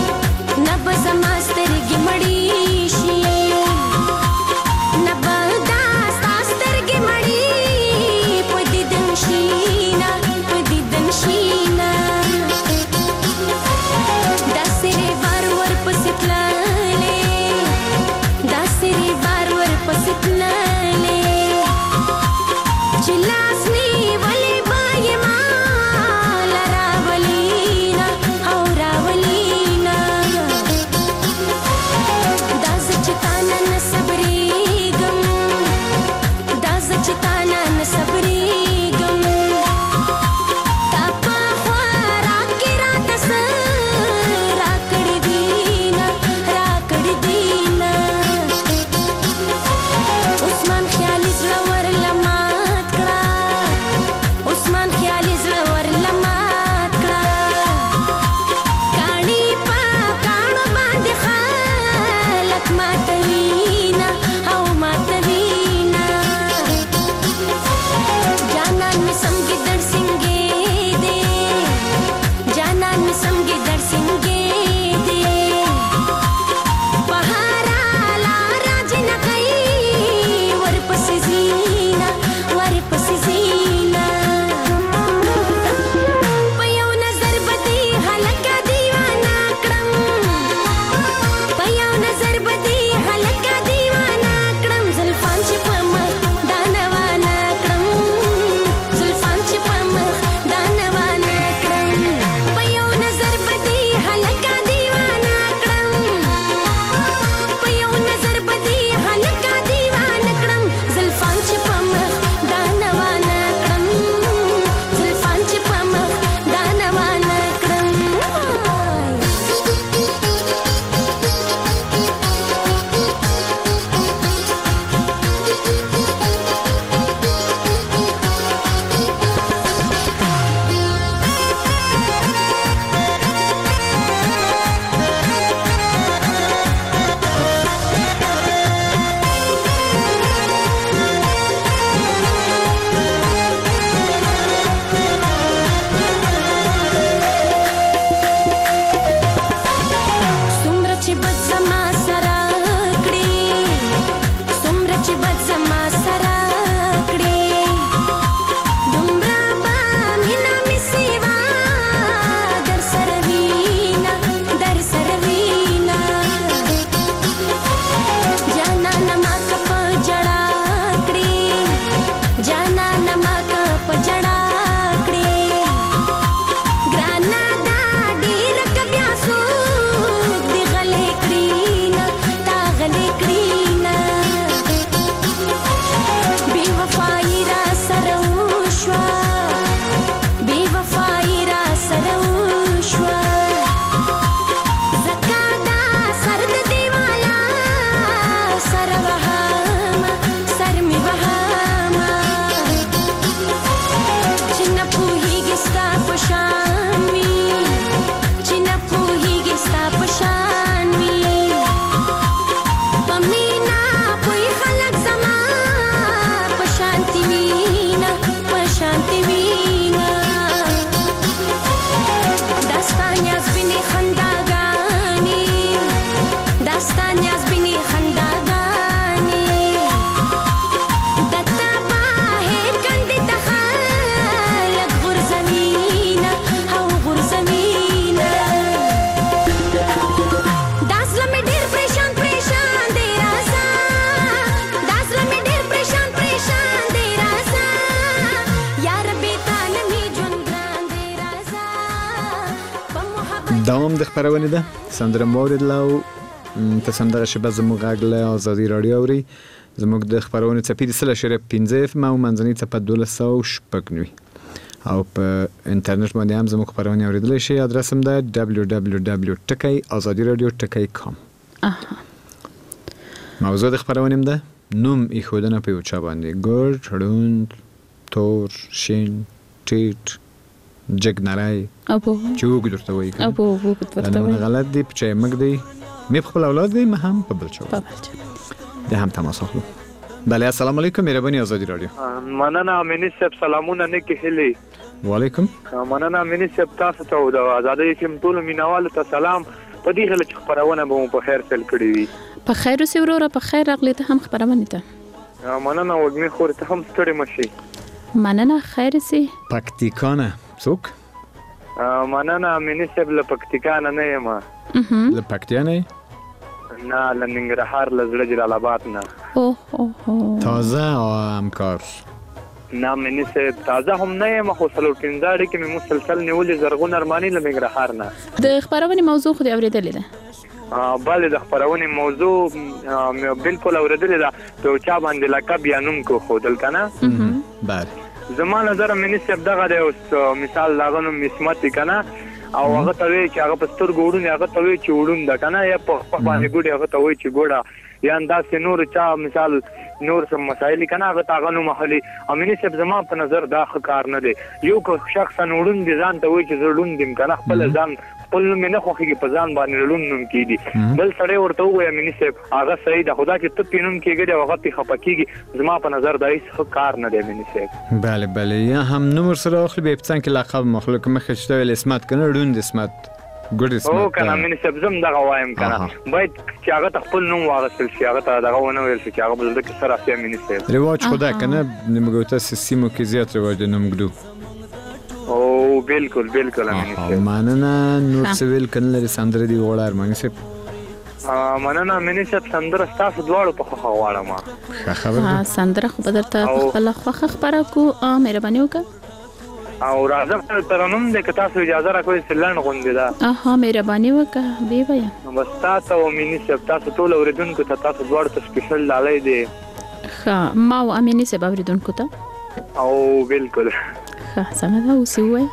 دویم د خبرونه ده سندره مورد لو تاسو هم دغه شبه زموږ غږ له ازادي رادیو اوري زموږ د خبرونه څپې د سل اشاریه پنځه اف ام او منځنۍ څپه دولس سوه شپږ نوي او په انټرنیټ باندې هم زموږ خبرونه اوریدلی شي. ادرس هم ده دبلیو دبلیو دبلیو ټکی ازادي رادیو ټکی کام. اها موضوع د خبرونه هم ده نوم ایښودنه په یو چا باندې ګرد ړوند تور شین ټیټ جګ نری ابو چوک درته وایي ابو ابو درته وایي غلط دی چې مګ دی مې خپل اولاد دی ما هم په بل چا په بل چا ده هم تماس اخلو. بله السلام علیکم مهرباني ازادي رادیو. مننه امینی صاحب سلامونه نه کهلی. وعلیکم. مننه امینی صاحب تاسو ته د آزادۍ سیم ټول مینوال ته سلام. په دې غل چې خبرونه به په خیر سل کړی وي. په خیر اوسې وروره په خیر راغلی ته هم خبرونه ته. مننه وګمې خور ته هم ستړي مشي. مننه خیر سي. پکتیکانه څوک؟ مننه امینی صاحب له پکتیکانه نه یم. له پکتیا نه؟ نه له ننګرهار له زړه جلال آباد نه. اوه اوه تازه همکار. نه امینی صاحب تازه هم نه یم خو څلور پنځه اړیکې مې مسلسل نیولې زرغون ارماني له ننګرهار نه. د خبرونې موضوع خو دې اورېدلې ده؟ بله د خبرونې موضوع مې بالکل اورېدلې ده. په چا باندې لقب یا نوم کېښودل که نه؟ بله زما نظر امیني صاحب دغه دی اوس مثال د هغه نوم عصمت دی که نه او هغه ته وایي چې هغه په سترګو وړون هغه ته وایي چې وړون ده که نه یا په خپه باندې ګوډې هغه ته وایي چې ګوډه یا همداسې نور چا مثال نور سم مسایل که نه هغه ته هغه نوم اخلي. امیني صاحب زما په نظر دا ښه کار نه دی. یو که شخصا وړون دی ځان ته وایي چې زه وړون دیم که نه خپله ځان خپل نوم یې نه خوښېږي په ځان باندې وړون نوم کېږي. بل سړی ورته ووایي امیني صاحب هغه صحیح ده خو دا چې ته پې نوم کېږي او هغه پې خفه کېږي زما په نظر دا هېڅ ښه کار نه دی امیني صاحب. بله بله یا هم نوم ورسره اخلي بیا په څنګ کې لقب مخلو که مخکې چې ته ویل عصمت که نه ړوند عصمت ګډ عصمت او که نه امیني صاحب زه هم دغه وایم که نه باید چې هغه ته خپل نوم واخیستل شي هغه ته دغه ونه ویل شي چې هغه به زړه کې څه راسي امیني صاحب. رواج خو ده که نه زموږ تاسې سیمو کې زیات رواج دی نوم ږدو. او بالکل بالکل امیني صاحب. مننه نور څه ویل که نه لري سندره دې وغواړه ارماني صاحب؟ مننه امیني صاحب سندره ستاسو دواړو په خوښه غواړم. ښه خبره ده. سندره خو به درته په خپله خوښه خپره کړو. مهرباني وکړه او راځم ترنم دی که تاسو اجازه راکړئ چې لنډ غوندې ده. اها مهرباني وکړه ویې وایه. بس تا ته او امیني صاحب تاسو ټول اورېدونکو ته تاسو دواړو ته سپیشل ډالۍ دی. ښه ما او امیني صاحب اورېدونکو ته او بالکل ښه سمه ده اوس یې ووایه.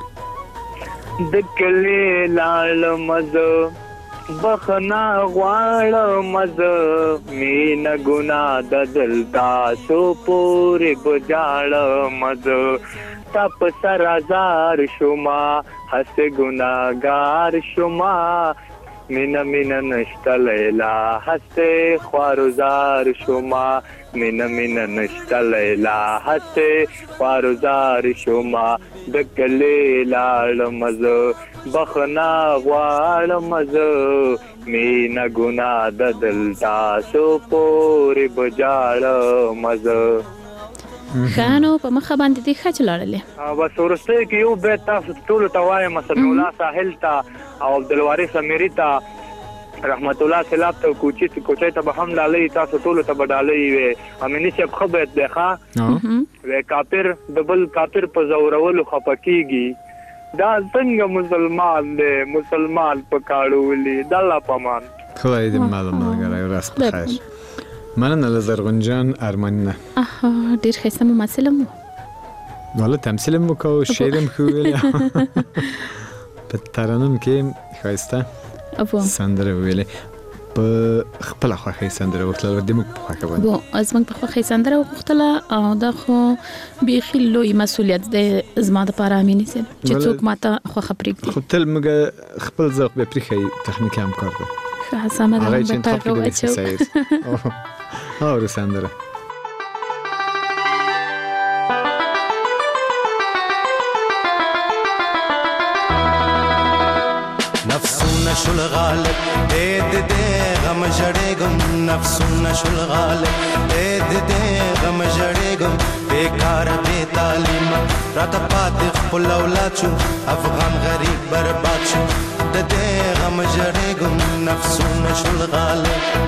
د کلي لاړم زه بخښنه غواړم زه مینه ګناه ده دلته څو پورې به جاړم زه تا په سر ازار شوما هسې ګناهګار شوما مینه مینه نشته لیلا هسې خوارزار شوما مینه مینه نشته لیلا هسې خوارزار شوما د کلي لاړم زه بخښنه غواړم زه مینه ګناه ده دلته څو پورې به جاړم زه. ښه نو په مخه باندې دې ښه چلاړلې. بس وروستیو کې یو بیت تاسو ټولو ته وایم سمیع الله ساحل ته او عبدالوارث امیري ته رحمت الله سلاب ته کوچي کوچي ته به هم ډالۍ تاسو ټولو ته به ډالۍ وي. امیني صاحب ښه بیت دی ښه وی کافر د بل کافر په زورولو خفه کېږي دا څنګه مسلمان دی مسلمان په کاړو ولي د الله په امان. خدای دې مالو ملګری ورځ په خیر. مننه له زرغون جان ارماني نه. اها ډېر ښایسته ممثله مو. والله تمثیل هم وکړو شعر هم ښه ویلی په ترنم کې ښایسته سندره وویلې. په خپله خوښۍ سندره وغوښتله د موږ په خوښه باندې زموږ په خوښۍ سندره وغوښتله او دا خو بیخي لوی مسؤلیت دی زما دپاره امیني صاحب چې څوک ماته خوښه پرېږدي. خو تل موږ خپل ذوق بیا پرېښیي تخنیکي همکار ده. ښه سمه ده هغه چې انتخاب کې بلیسي اورو سندره. نفسونه شل غالب دې دې غم جړېګم نفسونه شل غالب دې دې غم جړېګم بیکار بې تعلیم راته پاتې خپل اولاد شو افغان غریب برباد شو د دې غم جړېګم نفسونه شل غالب.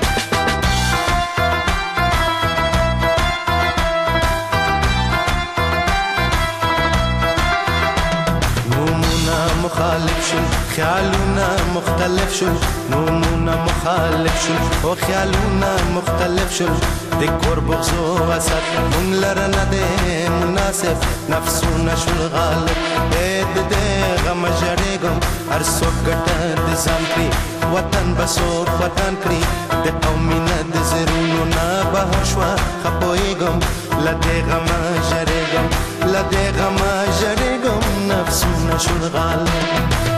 مخالف شو خیالونه مختلف شو نومونه مخالف شو او خیالونه مختلف شو د کور بغض او حسد مونږ لره نه دی مناسب نفسونه شول غالب د دې غم ژړېږم هر څوک ګټه د ځان کړي وطن به څوک وطن کړي د قومینه د زړونو نه بهر شوه خپویږم له دې غمه ژړېږم له دې غمه ژړېږم نفسونه شول غالب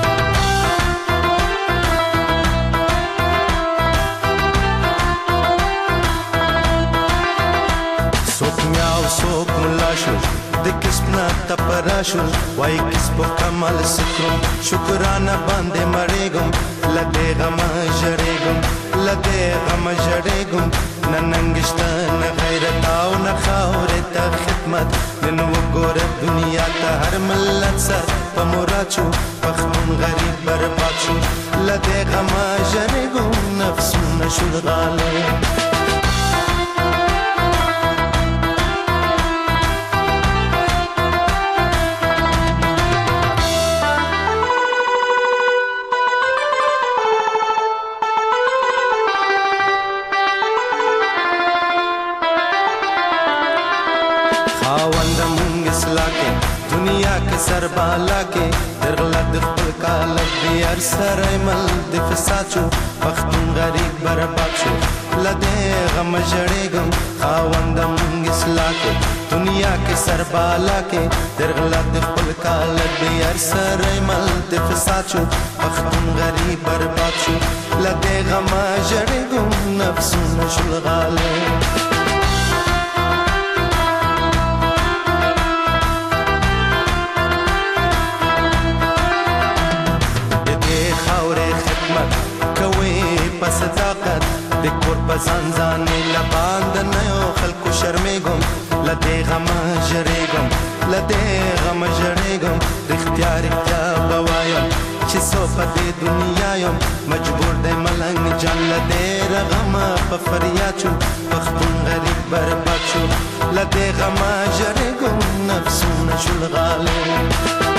سوک ملا شو د کسبنا تپرا شو وای کسب کمال سکرو شکرانه باندې مړېګم لدې غم ژړېګم لدې غم ژړېګم نننګشته نه غیرت او نه خاورې ته خدمت نن وګوره دنیا ته هر ملت سر په مراد شو پښتون غریب برباد شو لدې غم ژړېګم نفسونه شول غالب سر بالا کې درغلا د خپل کال دی هر سره مل د فساد شو پښتون غریب برباد شو لدې غم ژړېږم خاوند مونږ اصلاح کې دنیا کې سر بالا کې درغلا د خپل کال دی هر سره مل د فساد شو پښتون غریب برباد شو لدې غم ژړېږم نفسونه شول غالب صداقت د کور په ځان ځانې لباند نه یو خلکو شرمېږم لدې غم ژړېږم لدې غم ژړېږم رښتیا رښتیا به وایم چې څو په دې دنیا یم مجبور دی ملنګ جان لدې رغمه په فریاد شو پښتون غریب برباد شو لدې غم ژړېږم نفسونه شول غالب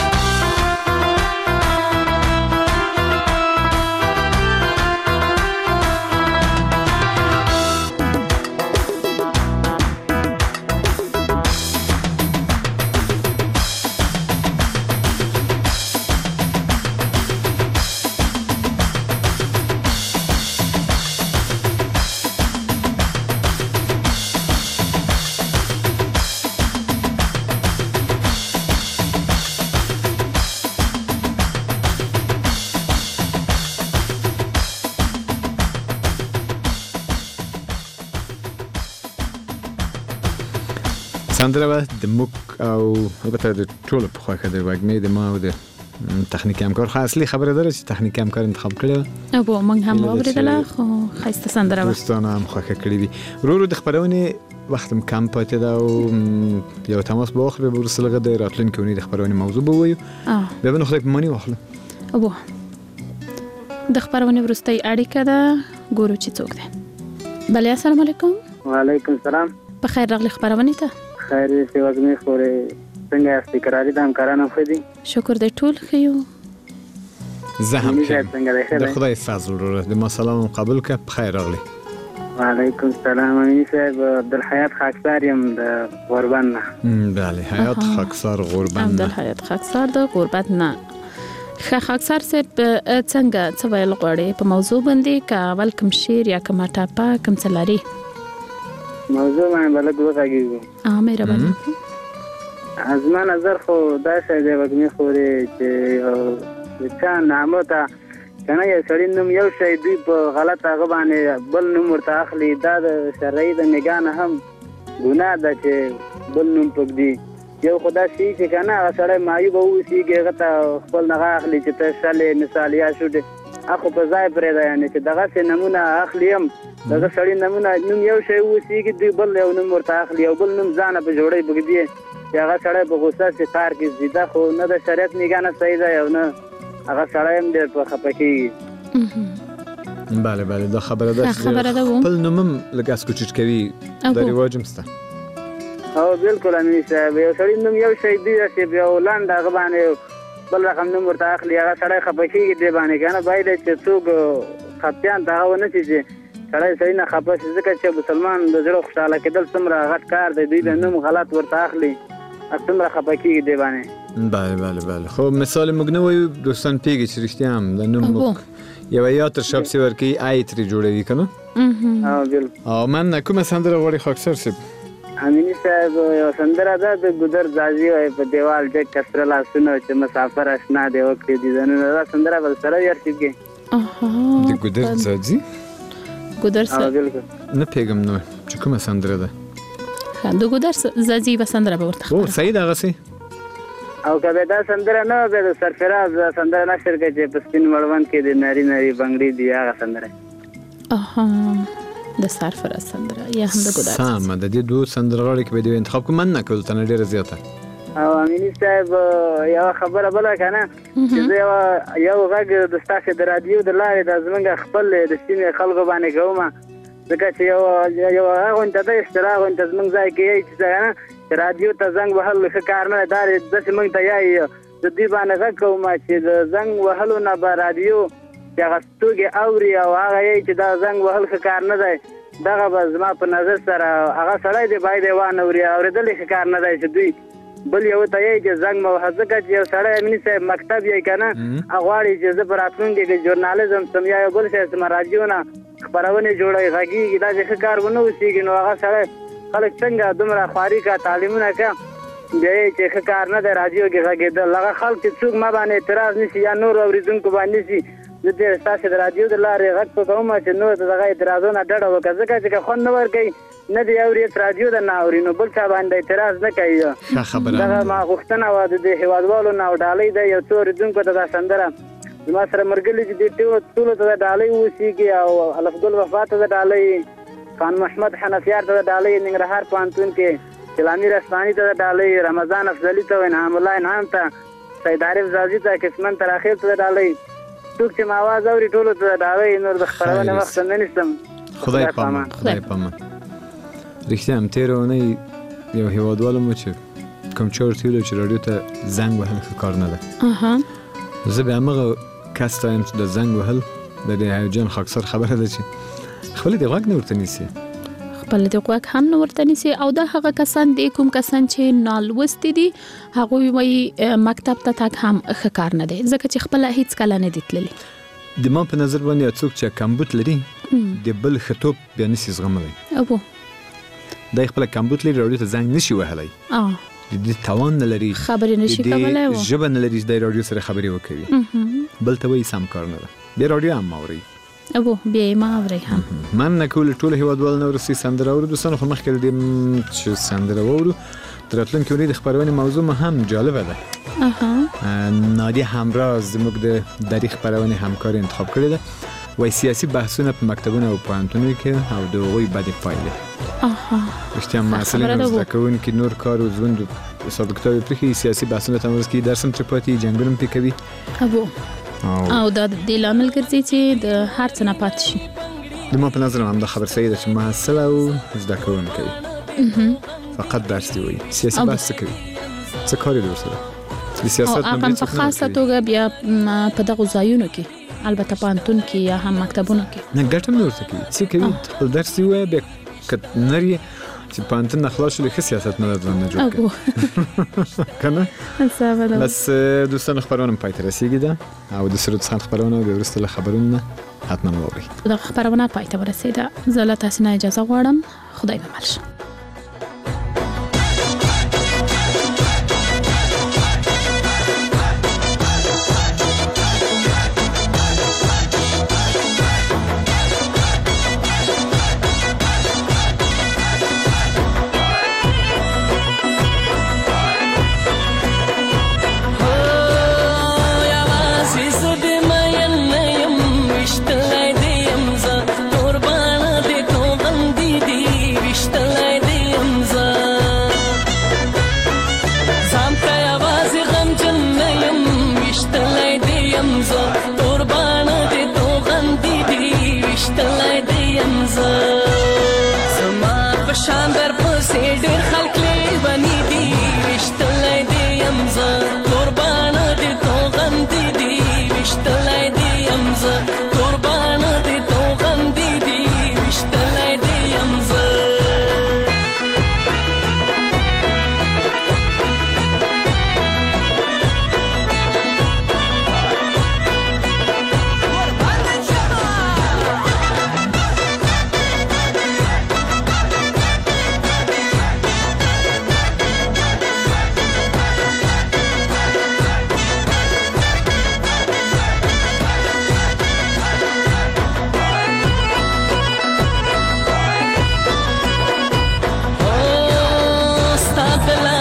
سندره به د موک او البته د ټولو په خوښه د وږمې د ما او د تخنیکي همکار خو اصلي خبره داره چې تخنیکي همکار انتخاب کړی او به موږ هم واورېدله خو ښایسته سندره وه دوستانو هم خوښه کړې وي ورو ورو د خپرونې وخت هم کم پاتې ده او یو تماس به واخلو بیا وروسته لږه د راتلونکې اونۍ د خپرونې موضوع به ووایو بیا به نو خدای پاماني واخلو او د خپرونې وروستۍ اړیکه ده ګورو چې څوک دی بله السلام علیکم وعلیکم السلام په خیر راغلی خپرونې ته خیر دې وږمې خورې څنګه یاست قراري د همکارانو ښه دي شکر دی ټول ښه یو زه هم ښه د خدای فضل وروره د ما سلام قبول کړه په خیر راغلی وعلیکم السلام امین صاحب عبدالحیات خاکسار یم د غوربند نه بله حیات خاکسار غوربند نه عبدالحیات خاکسار د غوربند نه ښه خاکسار صاحب څنګه څه ویل غواړې په موضوع باندې که اول کوم شعر یا کومه ټاپه کوم څه لري موضوع باندې به لږ وغږېږو مهرباني زما نظر خو دا شی دی وږمې خورې چې د چا نامه ته که نه یو سړي نوم یو شی دوی په غلط هغه باندې بل نوم ورته اخلي دا د شرعي د نګاه نه هم ګناه ده چې بل نوم پږدي یو خو دا شي چې که نه هغه سړی معیوبه واوسېږي هغه ته خپل نغه اخلي چې ته شلې مثال یا شوډې هغه په ځای پرېږده یعنې چې دغسې نومونه اخلي هم دغه سړي نومونه نوم یو شی واوسېږي دوی بل یو نوم ورته اخلي یو بل نوم ځانه په جوړۍ پږدي چې هغه سړی په غوسه چې کار کې ځي دا خو نه د شریعت نګاه نه صحیح ده او نه هغه سړی هم ډېر په خفه کېږي بله بله دا خبره ده خپل نوم هم لږ اسکوچیټ کوي دا رواج هم شته او بالکل امین صاحب یو سړي نوم یو شی دی چې بیا ولنډ هغه باندې بل رقم نوم ورته اخلي هغه سړی خفه کېږي دې باندې که نه باید چې څوک خفیان ته هغه ونه شي چې سړی سړي نه خفه شي ځکه چې مسلمان د زړه خوشحاله کېدل څومره غټ کار دی دوی د نوم غلط ورته اخلي څومره خفه کېږي دې باندې. بله بله بله خب مثال موږ نه وایو دوستان پیږي چې رښتیا هم د نوم موږ یوه یا تر شا پسې ورکوي ای ترې جوړوي که نه؟ او بالکل. او من کومه سندره غواړي خاکسار صاحب؟ امیني صاحب یو سندره ده د ګودر ځاځي وایي په دیوال ډک کسره لاسونه چې مسافر اشنا دی وکړي دیدنونه دا سندره به سره یارشیب کې د ګودر ځاځي ګودر او بالکل نه پیږم نو چې کومه سندره ده د ګودر ځاځي به سندره به ورته او صحیح ده هغسې او که به دا سندره نه وه بیا د سرفراز دا سندره نشر کړي چې په سپین مړوند کې د نري نري بنګړي دي هغه سندره د سرفراز سندره یا هم د ګودر سمه د دې دوه سندرغاړو کې به دې انتخاب کوم من نه کول تنه ډېره زیاته. او امیني صاحب یوه خبره بله که نه چې زه یوه یو غږ د ستاسې د رادیو د لارې دا زمونږ خپل د سیمې خلکو باندې کومه ځکه چې یو یو هغه غونته ده اشتراک غونته زمونږ ځای کې یی چې که نه چې رادیو ته زنګ وهل ښه کار نه دی دا داسې موږ ته یایي د دوی باندې غږ کومه چې د زنګ وهلو نه به رادیو چې هغه ستوګې اوري او هغه یی چې دا زنګ وهل ښه کار نه دی دغه به زما په نظر سره هغه سړی دی باید یې وانه اوري اورېدل یې ښه کار نه دی چې دوی بل یو ته یی چې زنګ مه وهه ځکه چې یو سړی امیني صاحب مکتب یی که نه هغه غواړي چې زه په راتلونکي کې ژورنالزم سم یا یو بل شی سم رادیو نه خپرونې جوړوي غږېږي دا چې ښه کار ونه اوسېږي نو هغه سړی خلک څنګه دومره خواري که تعلیمونه که بیا یې چې ښه کار نه دی رادیو کې غږېدل هغه خلک چې څوک ما باندې اعتراض نیسي یا نور اورېدونکو باندې نیسي زه دې ستاسې د رادیو د لارې غږ په کومه چې نور د دغه اعتراضونه ډډه وکړه ځکه چې که خوند نه ورکوي نه دی اوري رادیو د نه اوري نو بل چا باندې اعتراض نه کوي دغه ما غوښتنه وه د دې هېوادوالو نه او ډالۍ ده یو څو اورېدونکو ته دا سندره زما سره ملګري چې دې ټولو ته د ډالۍ واوسېږي او الفګل وفا ته د ډالۍ خان محمد حنفیار ته د ډالۍ ننګرهار پوهنتون کې سلامي رسماني ته د ډالۍ رمضان افضلي ته انعام الله انعام ته سید عارف ځاځي ته قسمن تراخیل ته د ډالۍ څوک چې ما آواز اوري ټولو ته د ډالۍ نور د خپرونې وخت نه نیسم خدای پامان خدای پامان رښتیا هم تېره اونۍ یو هېوادوالو مو چې کوم چا ورته ویلي چې راډیو ته زنګ وهل ښه کار نه ده زه بیا همغه کس ته یم چې د زنګ وهل د دې هیجان خاکسار خبره ده چې خپله دې غوږ نه ورته نیسي خپل د غوږ هم نه ورته نیسي او دا هغه کسان دي کوم کسان چې نالوستي دي هغوی وایي مکتب ته تګ هم ښه کار نه دی ځکه چې خپله هیڅ کله نه دي تللي د ما په نظر باندې یو څوک چې کمبود لري د بل ښه توب بیا نسي زغملی اوبو دی خپله کمبود لري راډیو ته زنګ نشي وهلی د دې توان نه لري خبرې نشي کولی د دې ژبه نه لري چې دی راډیو سره خبرې وکوي بل ته وایي سم کار نه ده بیا راډیو هم اورئ اوبو بیا یې ما اورئ هم من نه کول ټول هېوادوال نه ورسي سندره اورو دوستانو خو مخکې د دې چې سندره واورو د راتلونکي اونۍ د خپرونې موضوع مو هم جالبه ده نادیه همراز زموږ د دري خپرونې همکار انتخاب کړې ده وایي سیاسي بحثونه په مکتبونو او پوهنتونونو کې او د هغوی بدې پایلې رښتیا محصلین او زده کوونکي نور کار او ژوند سابقتیا یې پرېښي سیاسي بحثونه تمرکز کوي درس هم ترې پاتې جنګونه هم پرې کوي او دا د دې لامل ګرځي چې د هر څه نه پاتې شي د ما په نظر همدا خبر صحیح ده چې محصل او زده کوونکی فقط درس دی وایي سیاسي بحث څه کوي څه کار یې ورسره د سیاست او هغه په خاصه توګه بیا په دغو ځایونو کې البته پوهنتون کې یا هم مکتبونو کې نه ګټه هم نه ورته کوي څه کوي خپل درس یې ووایه بیا که نر یې چې پوهنتون نه خلاص شولې ښه سیاست نه ځان نه جوړ کړي که نه بس دوستانو خپرونه پای ته رسېږي ده او د سرود خان خپرونه بیا وروسته له خبرونو نه حتما واورئ دغه خپرونه پای ته ورسېده زه له تاسې نه اجازه غواړم خدای به مل شه Wish the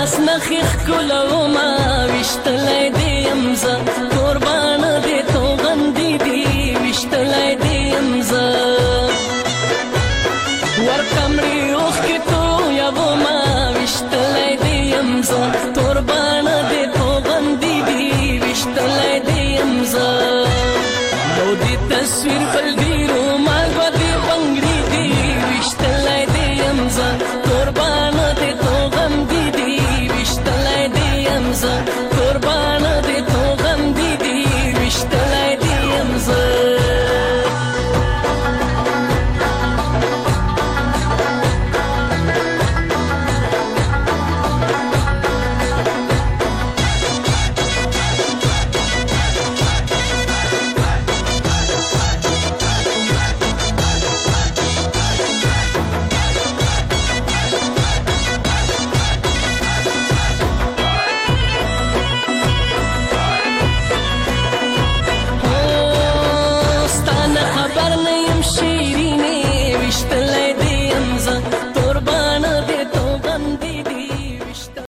لاس نخخ کولو ما وشتلای دی امزا قربان دی تو غندی دی وشتلای دی امزا ورکمری اوخ کی تو یا و ما وشتلای دی امزا قربان دی تو غندی دی وشتلای دی امزا نو دی تصویر بل